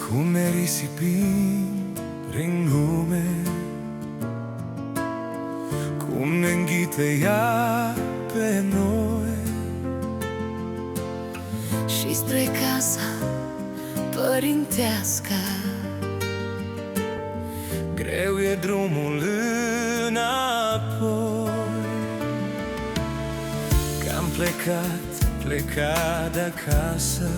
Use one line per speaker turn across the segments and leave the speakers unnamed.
Cum ne risipim prin lume, cum ne înghite ea pe noi.
Și spre casa părintească
greu e drumul înapoi. Că-am plecat de acasă,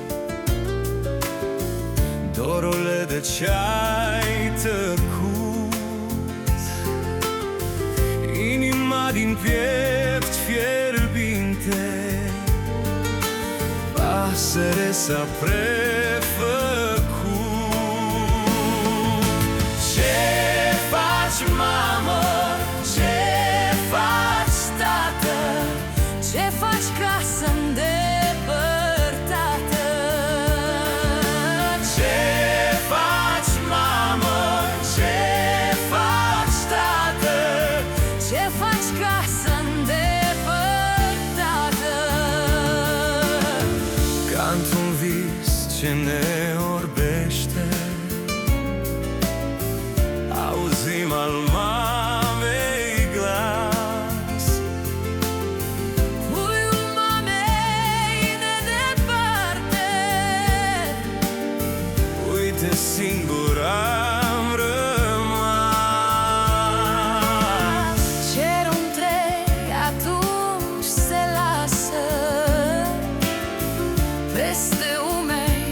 dorule, de ce-ai tăcut? Inima din piept fierbinte, pasăre s-a prefăcut. Ce faci, mamă? Ce faci, tată?
ce faci casă îndepărtată?
Ce faci, mamă? Ce faci, tată?
Ce faci casă îndepărtată?
Ca într-un vis ce ne orbește, auzim al mamei glas.
Puiul mamei de departe,
Uite, singur am rămas.
cerul întreg atunci se lasă peste umeri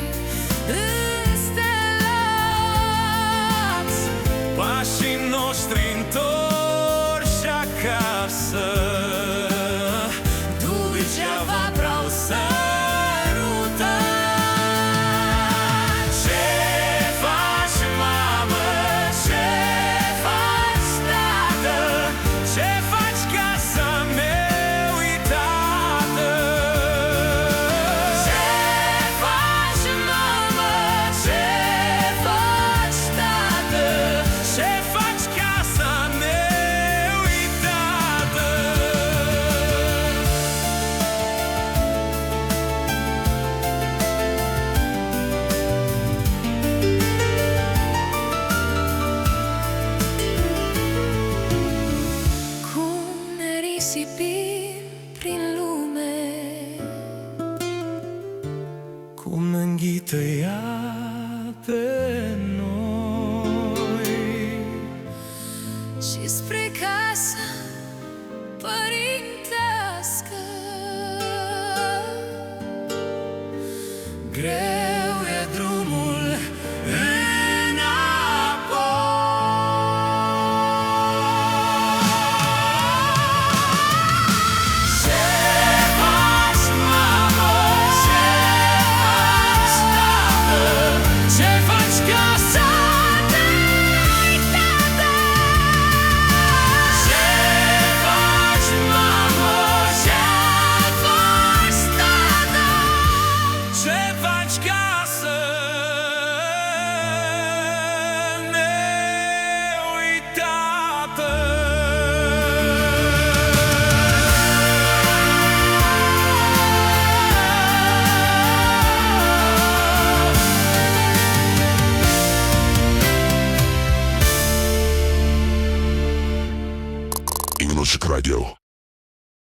înstelați.
Pașii noștri întorși acasă,
Dulceava vreau sărută.
ce faci, mamă? Ce faci, tată? Ce faci, casa mea uitată?
Ce faci, mamă? Ce faci, tată?
Ce faci, casa mea uitată?
Cum ne risipim prin lume,
Cum ne înghită ea pe noi.
și spre casa părintească
Greu e drumul înapoi. Ce faci, mamă? Ce faci, tată? Ce faci, casa mea uitată? Ce faci, mamă? Ce faci, tată? Ce faci, casă neuitată?
English Radio.